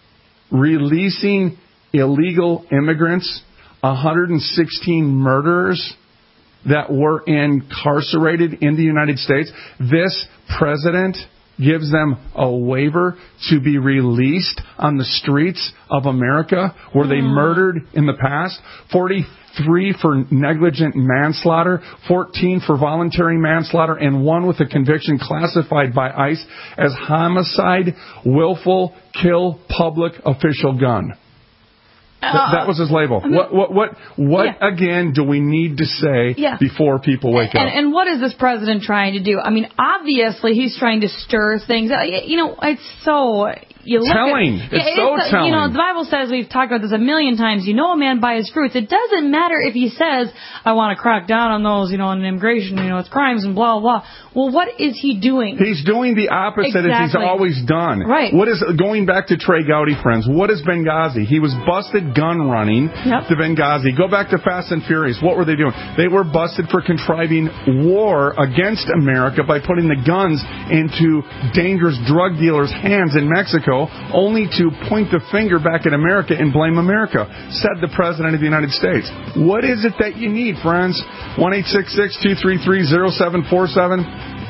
C: Releasing illegal immigrants, one hundred sixteen murderers that were incarcerated in the United States. This president gives them a waiver to be released on the streets of America where they murdered in the past. forty-three for negligent manslaughter, fourteen for voluntary manslaughter, and one with a conviction classified by ICE as homicide, willful, kill, public official gun. Th- that was his label. Uh, what, what, what, what yeah. again do we need to say yeah. before people wake
D: and,
C: up?
D: And what is this president trying to do? I mean, obviously he's trying to stir things. You know, it's so... You look
C: telling.
D: At,
C: it's
D: yeah,
C: so
D: it's,
C: telling.
D: You know, the Bible says, we've talked about this a million times, you know a man by his fruits. It doesn't matter if he says, I want to crack down on those, you know, on immigration, you know, it's crimes and blah, blah, blah. Well, what is he doing?
C: He's doing the opposite exactly. as he's always done.
D: Right.
C: What is, going back to Trey Gowdy, friends, what is Benghazi? He was busted gun running yep. to Benghazi. Go back to Fast and Furious. What were they doing? They were busted for contriving war against America by putting the guns into dangerous drug dealers' hands in Mexico, only to point the finger back at America and blame America, said the President of the United States. What is it that you need, friends? one eight six six, two three three, zero seven four seven.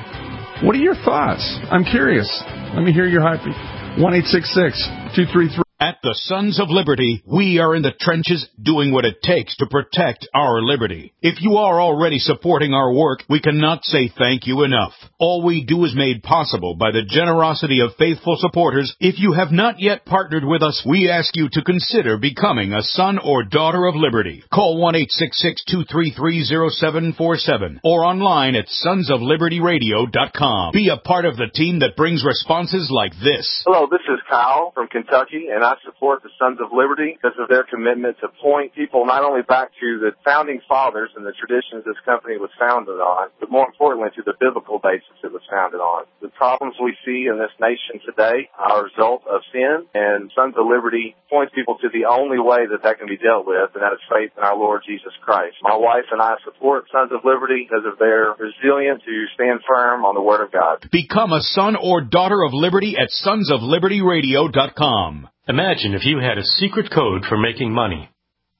C: What are your thoughts? I'm curious. Let me hear your hype. one eight six six, two three three
A: At the Sons of Liberty, we are in the trenches doing what it takes to protect our liberty. If you are already supporting our work, we cannot say thank you enough. All we do is made possible by the generosity of faithful supporters. If you have not yet partnered with us, we ask you to consider becoming a son or daughter of liberty. Call one eight six six, two three three, zero seven four seven or online at sons of liberty radio dot com. Be a part of the team that brings responses like this.
O: Hello, this is Kyle from Kentucky, and I support the Sons of Liberty because of their commitment to point people not only back to the founding fathers and the traditions this company was founded on, but more importantly to the biblical basis it was founded on. The problems we see in this nation today are a result of sin, and Sons of Liberty points people to the only way that that can be dealt with, and that is faith in our Lord Jesus Christ. My wife and I support Sons of Liberty because of their resilience to stand firm on the Word of God.
A: Become a son or daughter of liberty at sons of liberty radio dot com.
F: Imagine if you had a secret code for making money.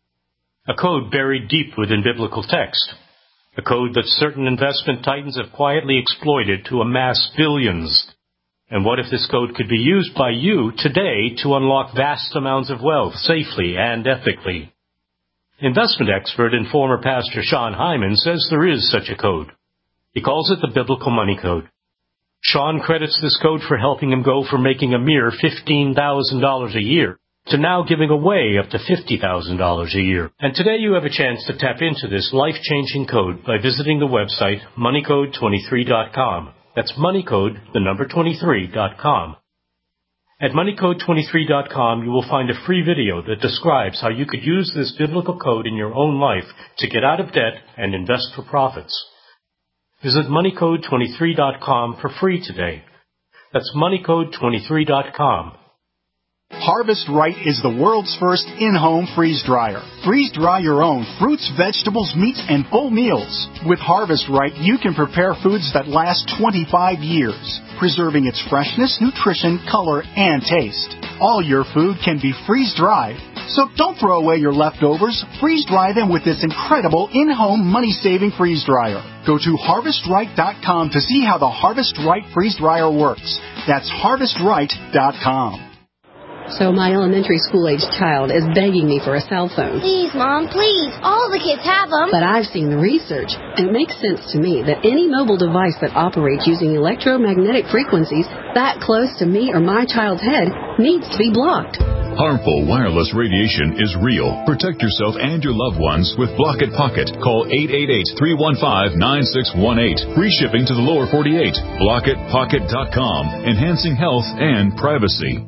F: A code buried deep within biblical text. A code that certain investment titans have quietly exploited to amass billions. And what if this code could be used by you today to unlock vast amounts of wealth safely and ethically? Investment expert and former pastor Sean Hyman says there is such a code. He calls it the Biblical Money Code. Sean credits this code for helping him go from making a mere fifteen thousand dollars a year to now giving away up to fifty thousand dollars a year. And today you have a chance to tap into this life-changing code by visiting the website money code twenty-three dot com. That's moneycode, the number twenty-three dot com. At money code twenty-three dot com, you will find a free video that describes how you could use this biblical code in your own life to get out of debt and invest for profits. Visit money code twenty-three dot com for free today. That's money code twenty-three dot com.
P: Harvest Right is the world's first in-home freeze dryer. Freeze dry your own fruits, vegetables, meats, and full meals. With Harvest Right, you can prepare foods that last twenty-five years, preserving its freshness, nutrition, color, and taste. All your food can be freeze-dried, so don't throw away your leftovers. Freeze-dry them with this incredible in-home money-saving freeze dryer. Go to harvest right dot com to see how the Harvest Right freeze dryer works. That's harvest right dot com.
Q: So my elementary school-aged child is begging me for a cell phone.
R: Please, Mom, please. All the kids have them.
Q: But I've seen the research, and it makes sense to me that any mobile device that operates using electromagnetic frequencies that close to me or my child's head needs to be blocked.
N: Harmful wireless radiation is real. Protect yourself and your loved ones with Block It Pocket. Call eight eight eight, three one five, nine six one eight. Free shipping to the lower forty-eight. block it pocket dot com. Enhancing health and privacy.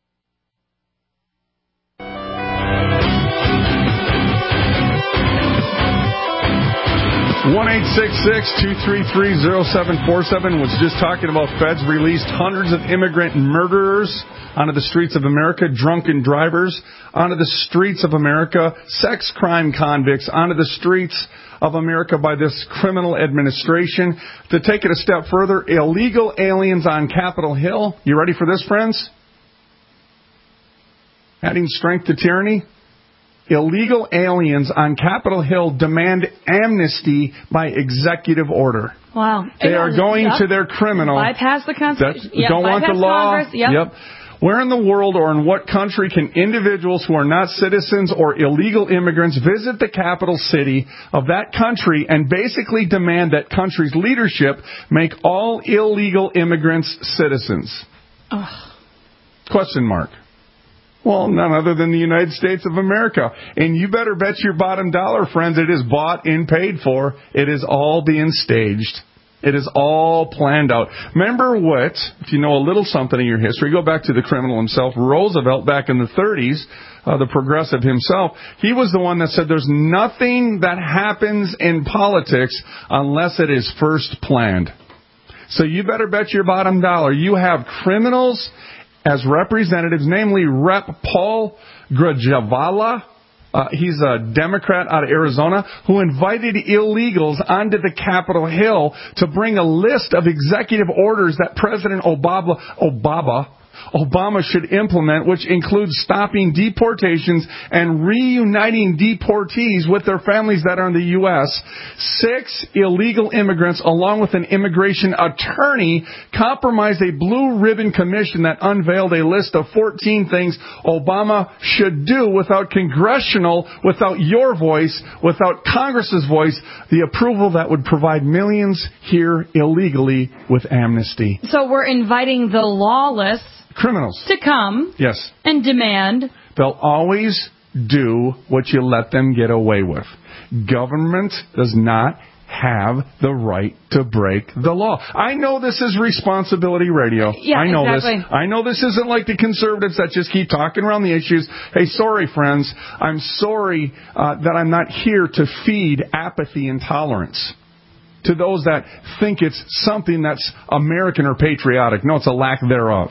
C: one eight six six, two three three, zero seven four seven was just talking about feds released hundreds of immigrant murderers onto the streets of America, drunken drivers onto the streets of America, sex crime convicts onto the streets of America by this criminal administration. To take it a step further, illegal aliens on Capitol Hill. You ready for this, friends? Adding strength to tyranny. Illegal aliens on Capitol Hill demand amnesty by executive order.
D: Wow.
C: They are going
D: yep.
C: to their criminal.
D: Bypass the Constitution. Yep.
C: Don't want the law.
D: Congress. Yep.
C: yep. Where in the world or in what country can individuals who are not citizens or illegal immigrants visit the capital city of that country and basically demand that country's leadership make all illegal immigrants citizens?
D: Ugh.
C: Question mark. Well, none other than the United States of America. And you better bet your bottom dollar, friends, it is bought and paid for. It is all being staged. It is all planned out. Remember what, if you know a little something in your history, go back to the criminal himself, Roosevelt, back in the thirties, uh, the progressive himself. He was the one that said there's nothing that happens in politics unless it is first planned. So you better bet your bottom dollar. You have criminals as representatives, namely Rep Paul Grajvala. Uh, he's a Democrat out of Arizona who invited illegals onto the Capitol Hill to bring a list of executive orders that President Obama, Obama, Obama should implement, which includes stopping deportations and reuniting deportees with their families that are in the U S Six illegal immigrants, along with an immigration attorney, compromised a blue ribbon commission that unveiled a list of fourteen things Obama should do without congressional, without your voice, without Congress's voice, the approval that would provide millions here illegally with amnesty.
D: So we're inviting the lawless
C: criminals
D: to come
C: yes.
D: and demand.
C: They'll always do what you let them get away with. Government does not have the right to break the law. I know this is responsibility radio.
D: Yeah,
C: I know
D: exactly.
C: this. I know this isn't like the conservatives that just keep talking around the issues. Hey, sorry, friends. I'm sorry uh, that I'm not here to feed apathy and tolerance to those that think it's something that's American or patriotic. No, it's a lack thereof.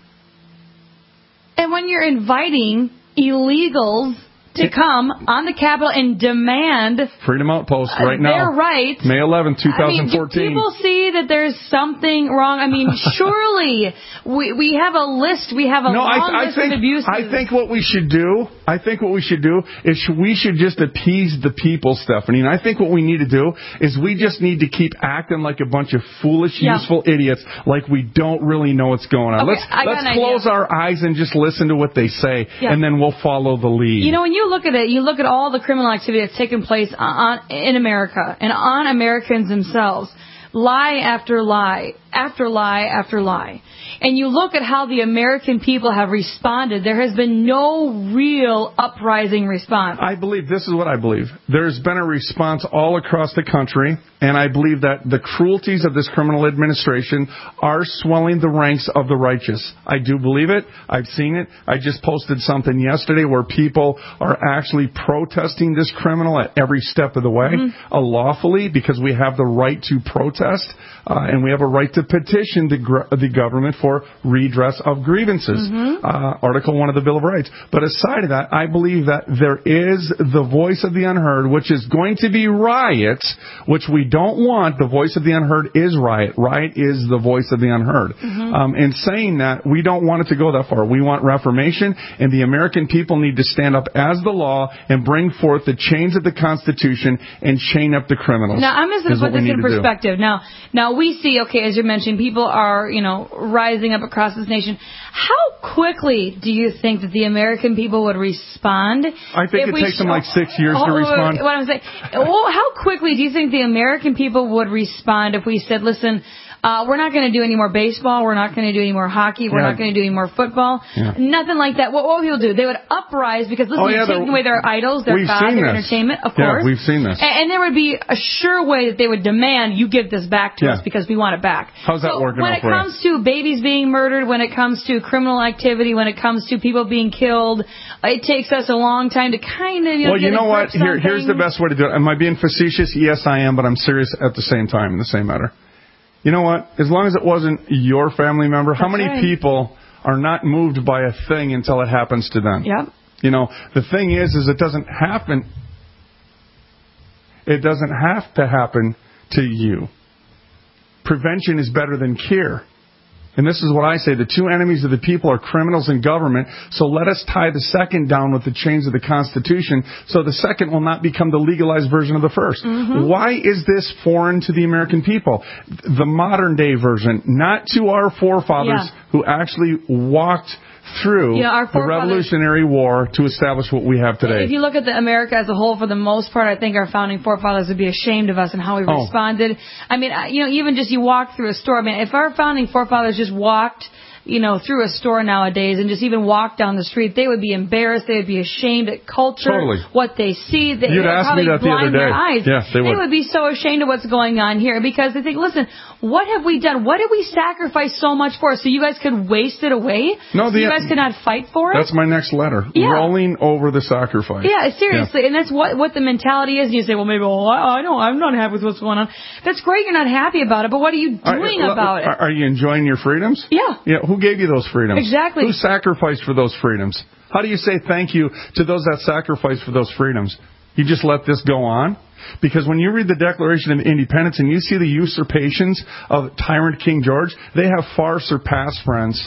D: And when you're inviting illegals to come on the Capitol and demand
C: Freedom Outpost right now.
D: Their right.
C: May eleventh, twenty fourteen.
D: I mean, do people see that there's something wrong? I mean, surely we we have a list. We have a
C: no,
D: long
C: I, I
D: list
C: think,
D: of abuses.
C: I think what we should do, I think what we should do is we should just appease the people, Stephanie. And I think what we need to do is we just need to keep acting like a bunch of foolish,
D: yeah.
C: useful idiots, like we don't really know what's going on.
D: Okay,
C: let's
D: I
C: let's
D: got an
C: close
D: idea.
C: our eyes and just listen to what they say,
D: Yeah.
C: and then we'll follow the lead.
D: You know, when you look at it, you look at all the criminal activity that's taken place on, in America and on Americans themselves. Lie after lie, after lie after lie. And you look at how the American people have responded. There has been no real uprising response.
C: I believe, this is what I believe. There's been a response all across the country, and I believe that the cruelties of this criminal administration are swelling the ranks of the righteous. I do believe it. I've seen it. I just posted something yesterday where people are actually protesting this criminal at every step of the way, mm-hmm. uh, lawfully, because we have the right to protest, uh, and we have a right to petition the, gr- the government for redress of grievances. Mm-hmm. Uh, Article one of the Bill of Rights. But aside of that, I believe that there is the voice of the unheard, which is going to be riots, which we don't want. The voice of the unheard is riot. Riot is the voice of the unheard. Mm-hmm. Um, in saying that, we don't want it to go that far. We want reformation, and the American people need to stand up as the law and bring forth the chains of the Constitution and chain up the criminals.
D: Now, I'm just going to put this in perspective. Now, now we see, okay, as you mentioned, people are, you know, rising up across this nation. How quickly do you think that the American people would respond?
C: I think it takes sh- them like six years oh, to respond.
D: What I'm saying, well, how quickly do you think the American people would respond if we said, listen, Uh, we're not going to do any more baseball. We're not going to do any more hockey. We're yeah. not going to do any more football. Yeah. Nothing like that. What, what will people do? They would uprise because, listen, oh, yeah, you're taking away their idols, their God, their this. entertainment, of
C: yeah,
D: course.
C: we've seen this.
D: And, and there would be a sure way that they would demand you give this back to yeah. us because we want it back.
C: How's that
D: so
C: working
D: when
C: out
D: it
C: for
D: comes
C: you?
D: to babies being murdered, when it comes to criminal activity, when it comes to people being killed, it takes us a long time to kind of, you know,
C: well, you know what? Here, here's the best way to do it. Am I being facetious? Yes, I am, but I'm serious at the same time in the same matter. You know what? As long as it wasn't your family member, That's how many right. people are not moved by a thing until it happens to them?
D: Yep.
C: You know, the thing is, is it doesn't happen. It doesn't have to happen to you. Prevention is better than cure. And this is what I say. The two enemies of the people are criminals and government. So let us tie the second down with the chains of the Constitution so the second will not become the legalized version of the first. Mm-hmm. Why is this foreign to the American people? The modern day version, not to our forefathers yeah. who actually walked through
D: yeah,
C: the Revolutionary War to establish what we have today.
D: If you look at the America as a whole, for the most part, I think our founding forefathers would be ashamed of us and how we
C: oh.
D: responded. I mean, you know, even just you walk through a store. I mean, if our founding forefathers just walked, you know, through a store nowadays and just even walk down the street, they would be embarrassed. They would be ashamed at culture,
C: totally.
D: what they see. They
C: You'd
D: would
C: ask
D: probably
C: me that the other
D: blind their
C: day.
D: eyes.
C: Yeah, they would.
D: They would be so ashamed of what's going on here because they think, listen, what have we done? What did we sacrifice so much for? So you guys could waste it away?
C: No,
D: so
C: the,
D: you guys could not fight for it?
C: That's my next letter.
D: Yeah.
C: Rolling over the sacrifice.
D: Yeah, seriously. Yeah. And that's what what the mentality is. And you say, well, maybe, well, I, I don't, I'm not happy with what's going on. That's great you're not happy about it, but what are you doing
C: are,
D: about
C: are,
D: it?
C: Are you enjoying your freedoms?
D: Yeah.
C: Yeah. Who gave you those freedoms?
D: Exactly.
C: Who sacrificed for those freedoms? How do you say thank you to those that sacrificed for those freedoms? You just let this go on? Because when you read the Declaration of Independence and you see the usurpations of tyrant King George, they have far surpassed, friends,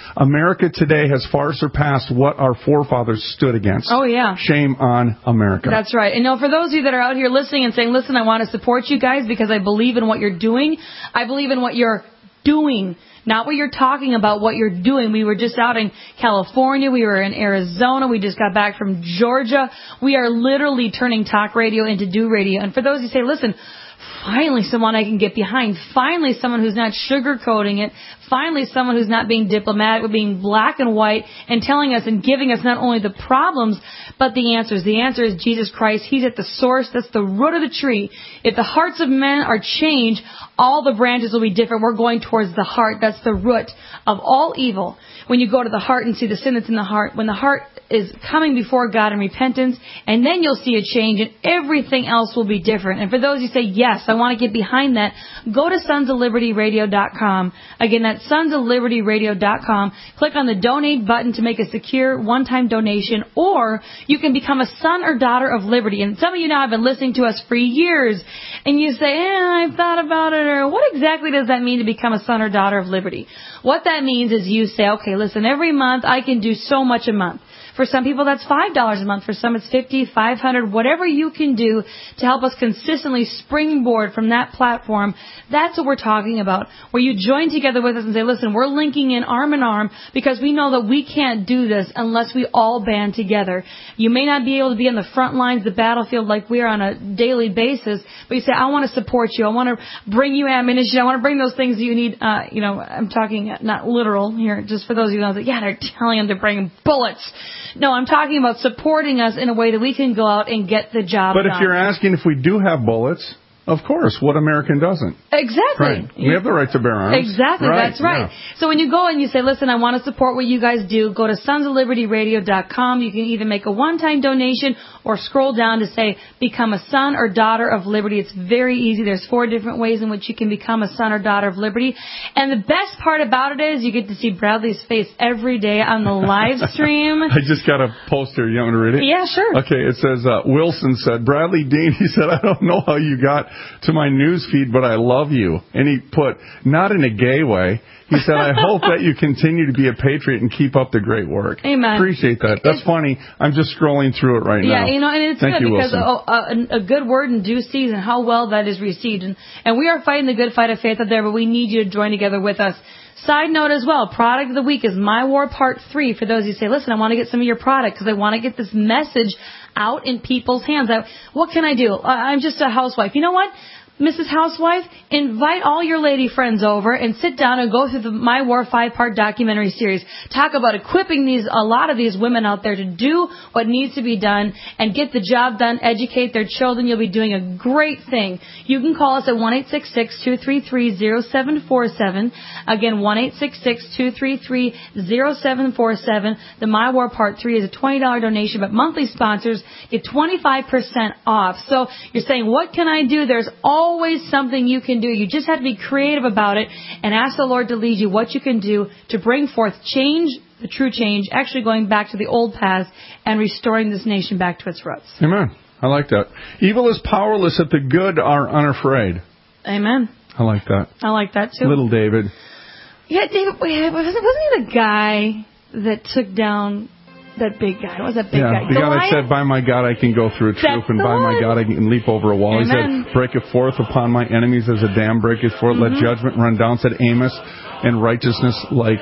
C: America today has far surpassed what our forefathers stood against.
D: Oh, yeah.
C: Shame on America.
D: That's right. And, you know, for those of you that are out here listening and saying, listen, I want to support you guys because I believe in what you're doing. I believe in what you're doing. Not what you're talking about, what you're doing. We were just out in California. We were in Arizona. We just got back from Georgia. We are literally turning talk radio into do radio. And for those who say, listen, finally someone I can get behind. Finally someone who's not sugarcoating it. Finally someone who's not being diplomatic, but being black and white and telling us and giving us not only the problems, but the answers. The answer is Jesus Christ. He's at the source. That's the root of the tree. If the hearts of men are changed, all the branches will be different. We're going towards the heart. That's the root of all evil. When you go to the heart and see the sin that's in the heart, when the heart is coming before God in repentance, and then you'll see a change and everything else will be different. And for those who say, yes, I want to get behind that, go to sons of liberty radio dot com. Again, that's sons of liberty radio dot com. Click on the donate button to make a secure one-time donation, or you can become a son or daughter of liberty. And some of you now have been listening to us for years, and you say, eh, I've thought about it, or what exactly does that mean to become a son or daughter of liberty? What that means is you say, okay, listen, every month I can do so much a month. For some people, that's five dollars a month. For some, it's fifty dollars, five hundred dollars, whatever you can do to help us consistently springboard from that platform. That's what we're talking about, where you join together with us and say, listen, we're linking in arm in arm because we know that we can't do this unless we all band together. You may not be able to be on the front lines, the battlefield, like we are on a daily basis, but you say, I want to support you. I want to bring you ammunition. I want to bring those things that you need. Uh, you know, I'm talking not literal here, just for those of you who know that, yeah, they're telling them to bring bullets. No, I'm talking about supporting us in a way that we can go out and get the job
C: but
D: done.
C: But if you're asking if we do have bullets, of course, what American doesn't?
D: Exactly.
C: Right. We have the right to bear arms.
D: Exactly,
C: right.
D: That's right.
C: Yeah.
D: So when you go and you say, listen, I want to support what you guys do, go to sons of liberty radio dot com. You can either make a one-time donation or scroll down to say, become a son or daughter of liberty. It's very easy. There's four different ways in which you can become a son or daughter of liberty. And the best part about it is you get to see Bradley's face every day on the live stream.
C: I just got a post here. You want me to read it?
D: Yeah, sure.
C: Okay, it says, uh, Wilson said, Bradley Dean, he said, I don't know how you got to my news feed, but I love you. And he put, not in a gay way. He said, I hope that you continue to be a patriot and keep up the great work.
D: Amen.
C: Appreciate that. That's it's, funny. I'm just scrolling through it right
D: yeah,
C: now.
D: Yeah, you know, and it's
C: Thank
D: good
C: you,
D: because
C: Wilson.
D: a, a, a good word in due season, how well that is received. And, and we are fighting the good fight of faith out there, but we need you to join together with us. Side note as well, product of the week is My War Part three. For those who say, listen, I want to get some of your product because I want to get this message out in people's hands. I, what can I do? I, I'm just a housewife. You know what? Missus Housewife, invite all your lady friends over and sit down and go through the My War five-part documentary series. Talk about equipping these a lot of these women out there to do what needs to be done and get the job done, educate their children. You'll be doing a great thing. You can call us at one eight six six, two three three, zero seven four seven. Again, one eight six six, two three three, zero seven four seven. The My War Part three is a twenty dollars donation, but monthly sponsors get twenty-five percent off. So you're saying, what can I do? There's all always something you can do. You just have to be creative about it and ask the Lord to lead you what you can do to bring forth change, the true change, actually going back to the old path and restoring this nation back to its roots.
C: Amen. I like that. Evil is powerless if the good are unafraid.
D: Amen.
C: I like that.
D: I like that too.
C: Little David.
D: Yeah, David, wasn't he the guy that took down that big guy? What was that big
C: yeah,
D: guy?
C: the
D: Goliath?
C: guy that said, by my God, I can go through a troop,
D: That's
C: and by my God, I can leap over a wall.
D: Amen.
C: He said, breaketh forth upon my enemies as a dam breaketh forth. Mm-hmm. Let judgment run down, said Amos, and righteousness like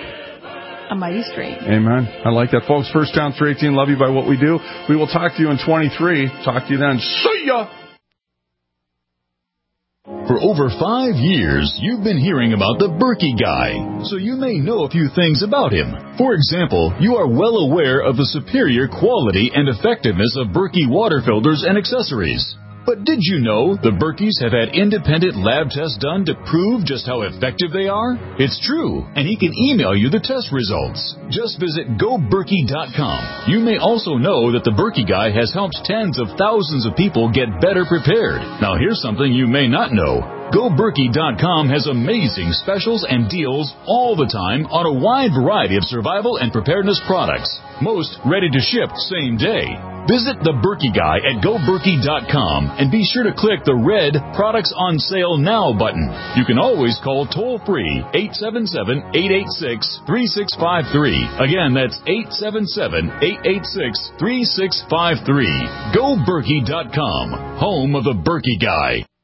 D: a mighty stream.
C: Amen. I like that. Folks, First John three eighteen, love you by what we do. We will talk to you in twenty-three. Talk to you then. See ya!
K: For over five years, you've been hearing about the Berkey Guy, so you may know a few things about him. For example, you are well aware of the superior quality and effectiveness of Berkey water filters and accessories. But did you know the Berkeys have had independent lab tests done to prove just how effective they are? It's true, and he can email you the test results. Just visit go berkey dot com. You may also know that the Berkey Guy has helped tens of thousands of people get better prepared. Now here's something you may not know. go berkey dot com has amazing specials and deals all the time on a wide variety of survival and preparedness products, most ready to ship same day. Visit the Berkey Guy at go berkey dot com and be sure to click the red Products on Sale Now button. You can always call toll-free eight seven seven, eight eight six, three six five three. Again, that's eight seven seven, eight eight six, three six five three. go berkey dot com, home of the Berkey Guy.